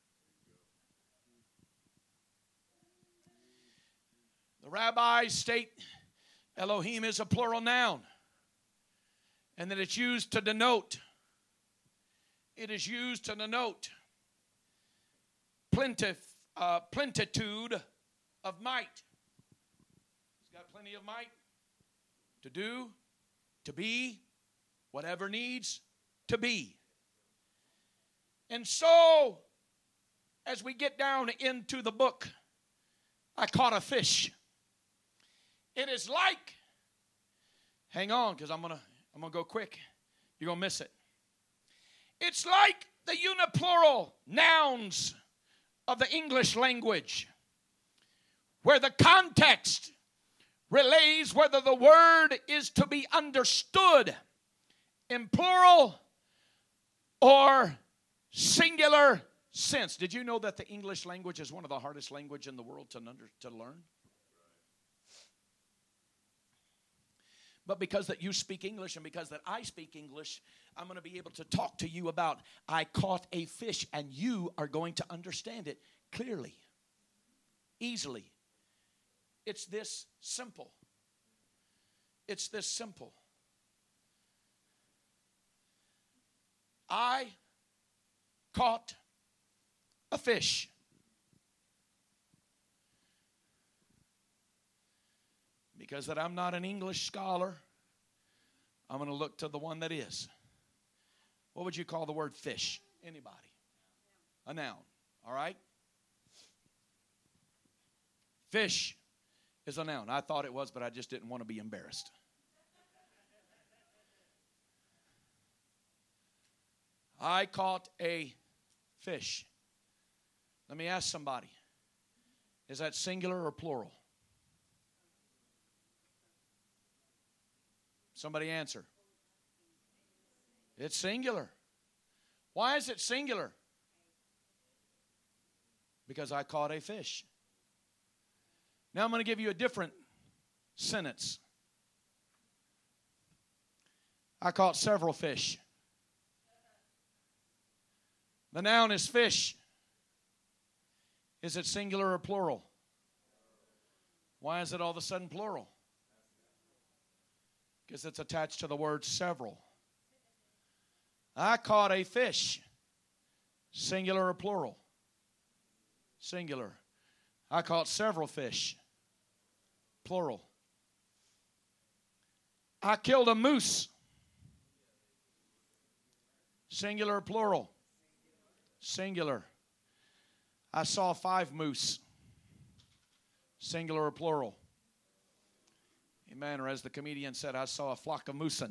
The rabbis state Elohim is a plural noun. And that it's used to denote. It is used to denote plentif, uh, plenitude of might. He's got plenty of might to do, to be, whatever needs to be. And so, as we get down into the book, I caught a fish. It is like, hang on, because I'm gonna I'm gonna go quick. You're gonna miss it. It's like the uniplural nouns of the English language, where the context relays whether the word is to be understood in plural or singular sense. Did you know that the English language is one of the hardest languages in the world to, under, to learn? But because that you speak English and because that I speak English, I'm going to be able to talk to you about I caught a fish, and you are going to understand it clearly, easily. It's this simple. It's this simple. I caught a fish. Because that I'm not an English scholar, I'm going to look to the one that is. What would you call the word fish? Anybody? A noun. All right? Fish is a noun. I thought it was, but I just didn't want to be embarrassed. I caught a fish. Let me ask somebody. Is that singular or plural? Somebody answer. It's singular. Why is it singular? Because I caught a fish. Now I'm going to give you a different sentence. I caught several fish. The noun is fish. Is it singular or plural? Why is it all of a sudden plural? Because it's attached to the word several. I caught a fish. Singular or plural? Singular. I caught several fish. Plural. I killed a moose. Singular or plural? Singular. I saw five moose. Singular or plural? Amen. Or as the comedian said, I saw a flock of moosin.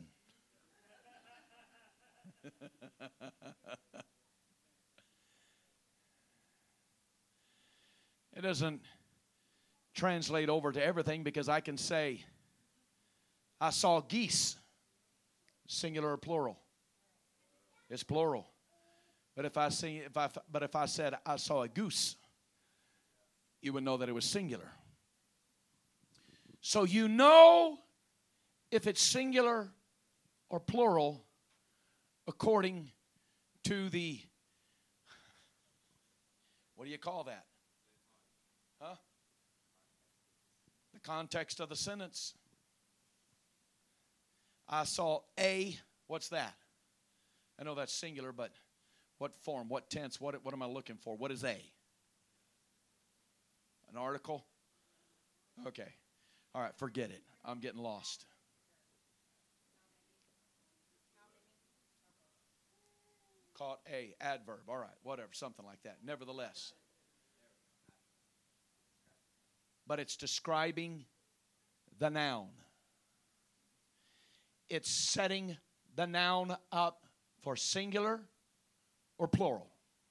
It doesn't translate over to everything because I can say, I saw geese. Singular or plural? It's plural. But if I see, if I, but if I said I saw a goose, you would know that it was singular. So you know if it's singular or plural according to the, what do you call that? Huh? The context of the sentence. I saw a, what's that? I know that's singular, but what form, what tense, what, what am I looking for? What is a? An article? Okay. All right, forget it. I'm getting lost. Caught a, adverb. All right, whatever, something like that. Nevertheless. But it's describing the noun. It's setting the noun up for singular or plural.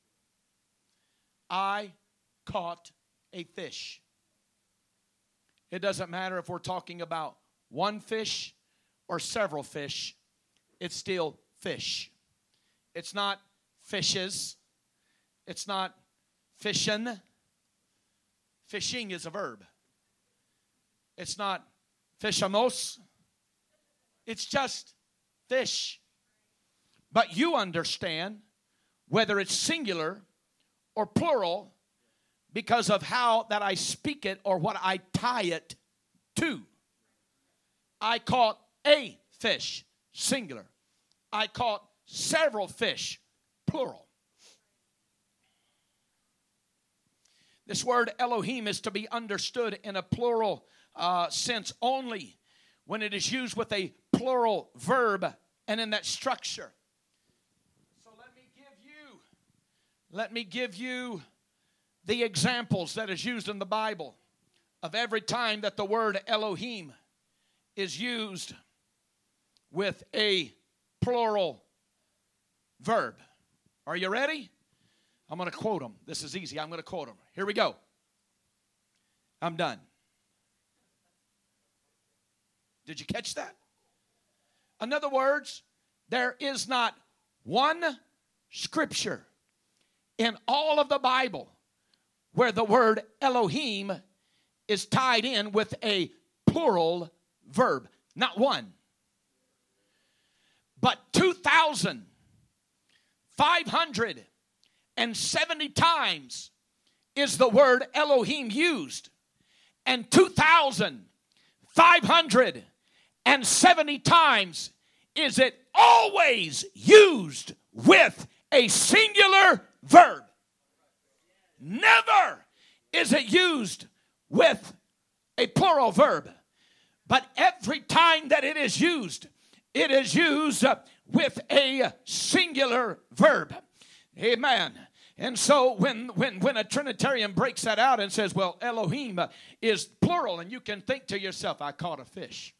I caught a fish. It doesn't matter if we're talking about one fish or several fish. It's still fish. It's not fishes. It's not fishing. Fishing is a verb. It's not fishamos. It's just fish. But you understand whether it's singular or plural because of how that I speak it or what I tie it to. I caught a fish, singular. I caught several fish, plural. This word Elohim is to be understood in a plural uh, sense only when it is used with a plural verb and in that structure. So let me give you, let me give you the examples that is used in the Bible of every time that the word Elohim is used with a plural verb. Are you ready? I'm going to quote them. This is easy. I'm going to quote them. Here we go. I'm done. Did you catch that? In other words, there is not one scripture in all of the Bible where the word Elohim is tied in with a plural verb. Not one, but two thousand five hundred seventy times is the word Elohim used. And two thousand five hundred seventy times is it always used with a singular verb. Never is it used with a plural verb. But every time that it is used, it is used uh, with a singular verb. Amen. And so when, when, when a Trinitarian breaks that out and says, well, Elohim uh, is plural, and you can think to yourself, I caught a fish.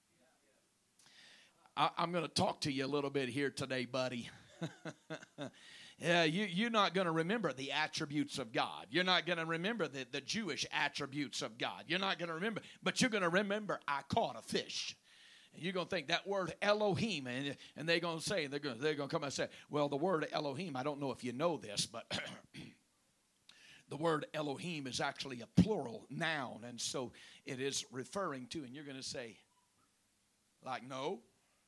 I, I'm going to talk to you a little bit here today, buddy. Yeah, you, you're not going to remember the attributes of God. You're not going to remember the, the Jewish attributes of God. You're not going to remember, but you're going to remember, I caught a fish. And you're going to think that word Elohim, and, and they're going to say, they're going, they're going to come and say, well, the word Elohim, I don't know if you know this, but the word Elohim is actually a plural noun, and so it is referring to, and you're going to say, like, no,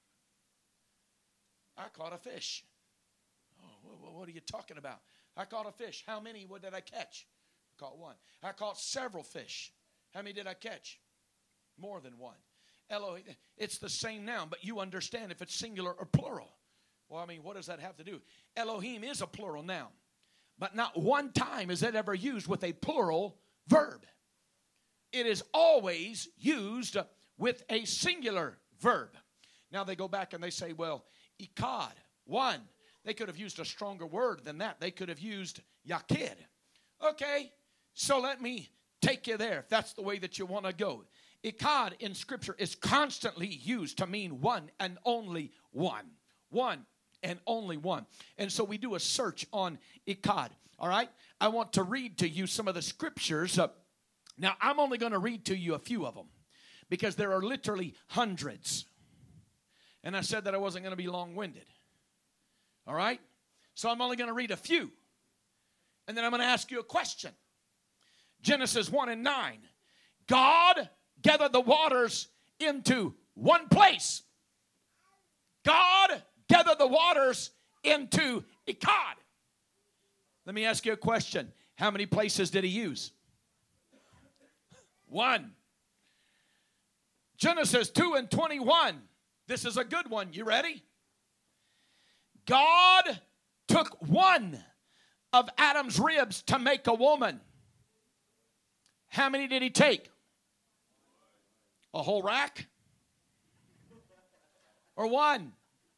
I caught a fish. Oh, what are you talking about? I caught a fish. How many what did I catch? I caught one. I caught several fish. How many did I catch? More than one. Elohim, it's the same noun, but you understand if it's singular or plural. Well, I mean, what does that have to do? Elohim is a plural noun, but not one time is it ever used with a plural verb. It is always used with a singular verb. Now they go back and they say, well, Echad, one. They could have used a stronger word than that. They could have used Yakid. Okay, so let me take you there if that's the way that you want to go. Echad in Scripture is constantly used to mean one and only one. One and only one. And so we do a search on Echad. All right, I want to read to you some of the Scriptures. Uh, now, I'm only going to read to you a few of them because there are literally hundreds. And I said that I wasn't going to be long-winded. All right? So I'm only going to read a few. And then I'm going to ask you a question. Genesis one and nine. God gathered the waters into one place. God gathered the waters into Echad. Let me ask you a question. How many places did he use? One. Genesis two and twenty-one. This is a good one. You ready? God took one of Adam's ribs to make a woman. How many did he take? A whole rack? Or one?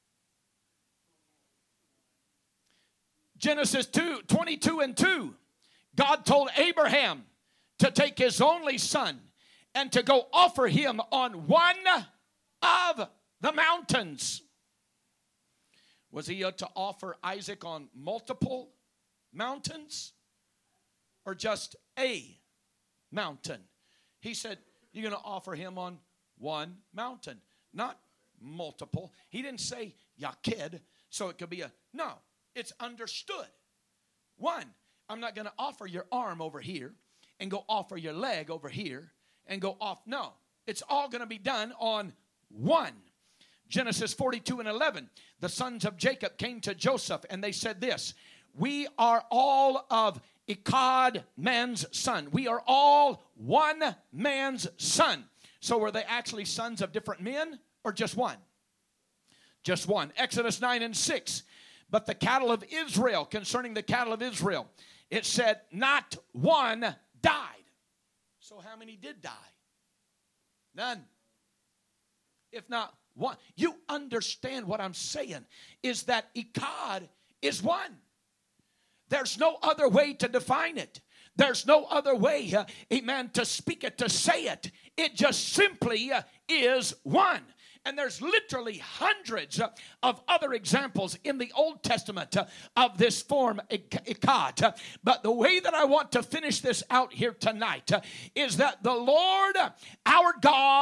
Genesis two, twenty-two and two. God told Abraham to take his only son and to go offer him on one of the mountains. Was he to offer Isaac on multiple mountains or just a mountain? He said, you're going to offer him on one mountain, not multiple. He didn't say Yakid, so it could be a, no, it's understood. One, I'm not going to offer your arm over here and go offer your leg over here and go off. No, it's all going to be done on one. Genesis forty-two and eleven, the sons of Jacob came to Joseph and they said this, we are all of Echad man's son. We are all one man's son. So were they actually sons of different men or just one? Just one. Exodus nine and six, but the cattle of Israel, concerning the cattle of Israel, it said not one died. So how many did die? None. If not one. You understand what I'm saying is that Echad is one. There's no other way to define it. There's no other way, uh, amen, to speak it, to say it. It just simply uh, is one. And there's literally hundreds uh, of other examples in the Old Testament uh, of this form, Echad. Uh, but the way that I want to finish this out here tonight uh, is that the Lord, uh, our God,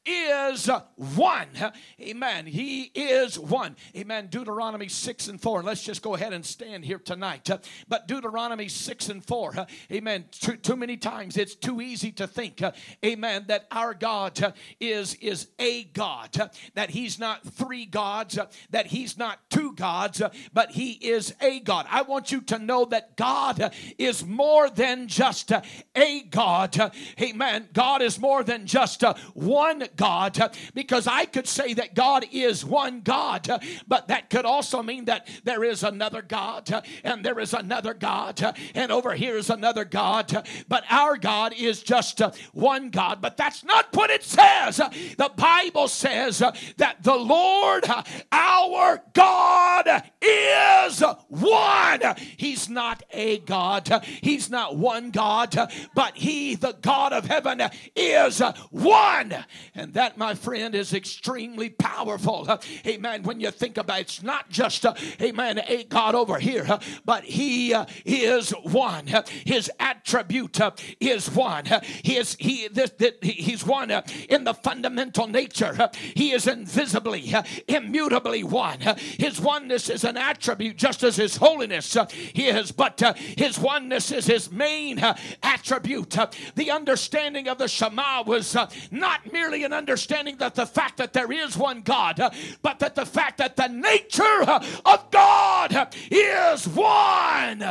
is one. Amen. He is one. Amen. Deuteronomy six and four. Let's just go ahead and stand here tonight. But Deuteronomy six and four. Amen. Too, too many times it's too easy to think, amen, that our God is, is a God. That he's not three gods. That he's not two gods. But he is a God. I want you to know that God is more than just a God. Amen. God is more than just one God, because I could say that God is one God, but that could also mean that there is another God, and there is another God, and over here is another God, but our God is just one God. But that's not what it says. The Bible says that the Lord our God is one. He's not a God. He's not one God, but he, the God of heaven, is one. And that, my friend, is extremely powerful. Amen. When you think about it, it's not just, uh, amen, a God over here, uh, but he uh, is one. His attribute uh, is one. He is, he, this, this, he's one uh, in the fundamental nature. Uh, he is invisibly, uh, immutably one. Uh, his oneness is an attribute just as his holiness uh, is, but uh, his oneness is his main uh, attribute. Uh, the understanding of the Shema was uh, not merely an understanding that the fact that there is one God, uh, but that the fact that the nature uh, of God uh, is one.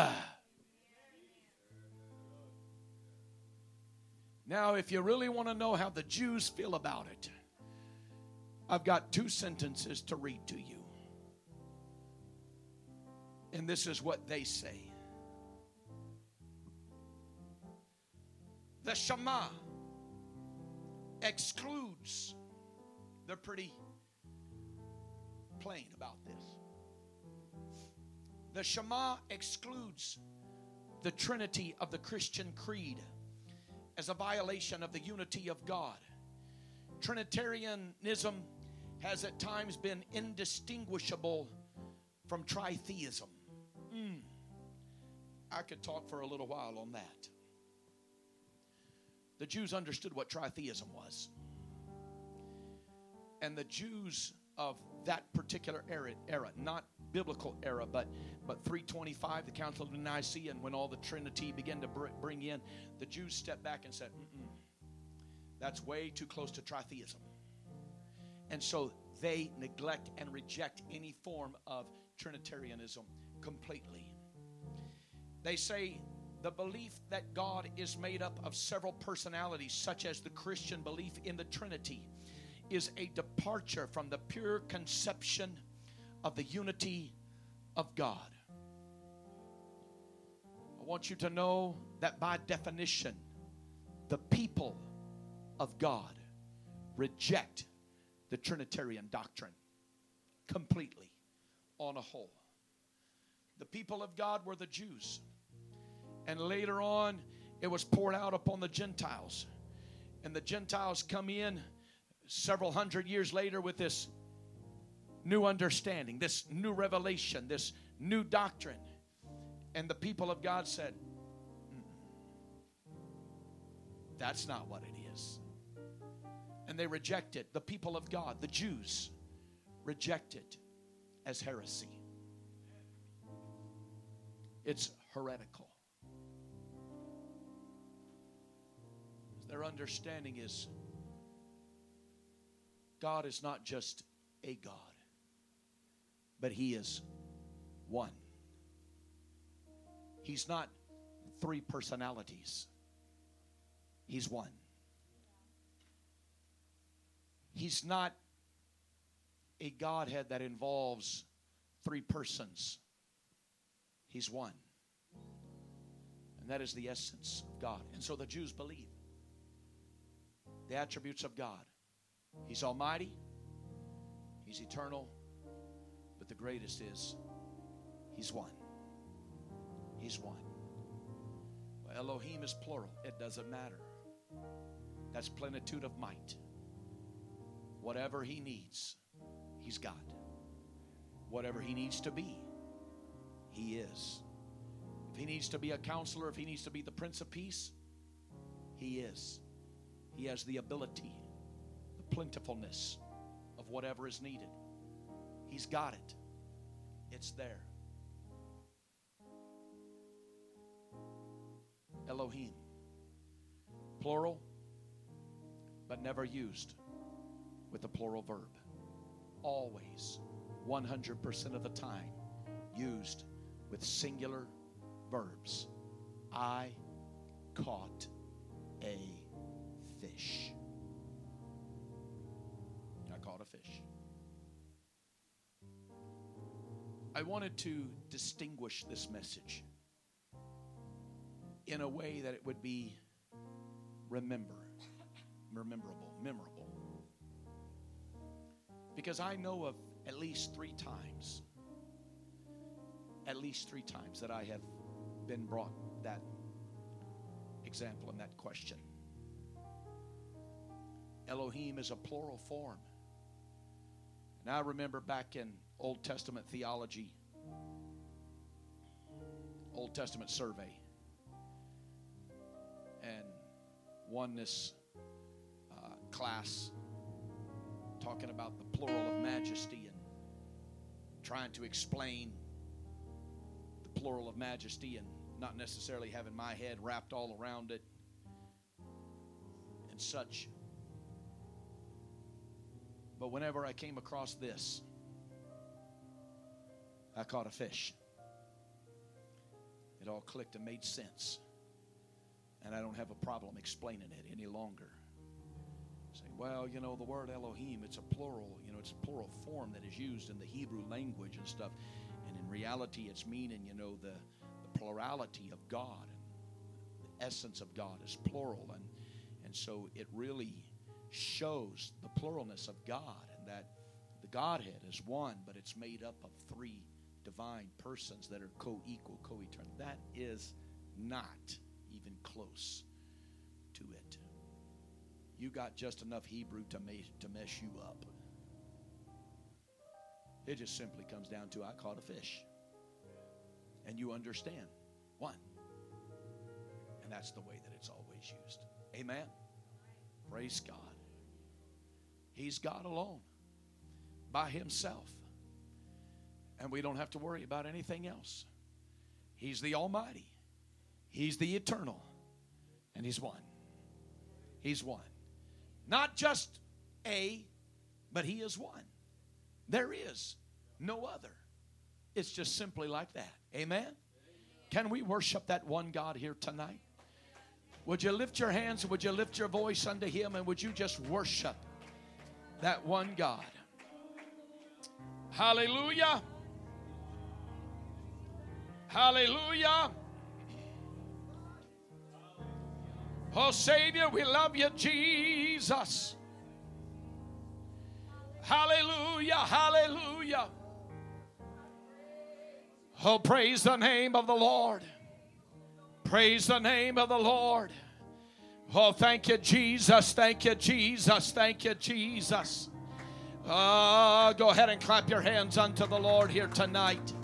Now, if you really want to know how the Jews feel about it, I've got two sentences to read to you. And this is what they say. The Shema excludes, they're pretty plain about this. The Shema excludes the Trinity of the Christian creed as a violation of the unity of God. Trinitarianism has at times been indistinguishable from tritheism. Mm. I could talk for a little while on that. The Jews understood what tritheism was. And the Jews of that particular era, era not biblical era, but, but three twenty-five, the Council of Nicaea, and when all the Trinity began to br- bring in, the Jews stepped back and said, mm-mm, that's way too close to tritheism. And so they neglect and reject any form of Trinitarianism completely. They say the belief that God is made up of several personalities, such as the Christian belief in the Trinity, is a departure from the pure conception of the unity of God. I want you to know that by definition, the people of God reject the Trinitarian doctrine completely, on a whole. The people of God were the Jews. And later on, it was poured out upon the Gentiles. And the Gentiles come in several hundred years later with this new understanding, this new revelation, this new doctrine. And the people of God said, that's not what it is. And they rejected, the people of God, the Jews, rejected as heresy. It's heretical. Their understanding is God is not just a God, but He is one. He's not three personalities. He's one. He's not a Godhead that involves three persons. He's one. And that is the essence of God. And so the Jews believe the attributes of God. He's almighty. He's eternal. But the greatest is He's one. He's one. Well, Elohim is plural. It doesn't matter. That's plenitude of might. Whatever He needs, He's got. Whatever He needs to be, He is. If He needs to be a counselor, if He needs to be the Prince of Peace, He is. He has the ability, the plentifulness of whatever is needed. He's got it. It's there. Elohim. Plural, but never used with a plural verb. Always, one hundred percent of the time, used with singular verbs. I caught a fish. I caught a fish. I wanted to distinguish this message in a way that it would be remember, rememberable, memorable. Because I know of at least three times, at least three times that I have been brought that example and that question. Elohim is a plural form. And I remember back in Old Testament theology, Old Testament survey, and oneness uh, class talking about the plural of majesty and trying to explain the plural of majesty and not necessarily having my head wrapped all around it and such. But whenever I came across this, I caught a fish. It all clicked and made sense. And I don't have a problem explaining it any longer. Say, well, you know, the word Elohim, it's a plural, you know, it's a plural form that is used in the Hebrew language and stuff. And in reality, it's meaning, you know, the, the plurality of God. And the essence of God is plural. And, and so it really shows the pluralness of God and that the Godhead is one, but it's made up of three divine persons that are co-equal, co-eternal. That is not even close to it. You got just enough Hebrew to, me- to mess you up. It just simply comes down to I caught a fish. And you understand. One. And that's the way that it's always used. Amen. Praise God. He's God alone. By himself. And we don't have to worry about anything else. He's the Almighty. He's the eternal. And he's one. He's one. Not just a, but he is one. There is no other. It's just simply like that. Amen? Can we worship that one God here tonight? Would you lift your hands and would you lift your voice unto him and would you just worship that one God? Hallelujah. Hallelujah. Oh, Savior, we love you, Jesus. Hallelujah, hallelujah. Oh, praise the name of the Lord. Praise the name of the Lord. Oh, thank you, Jesus. Thank you, Jesus. Thank you, Jesus. Oh, go ahead and clap your hands unto the Lord here tonight.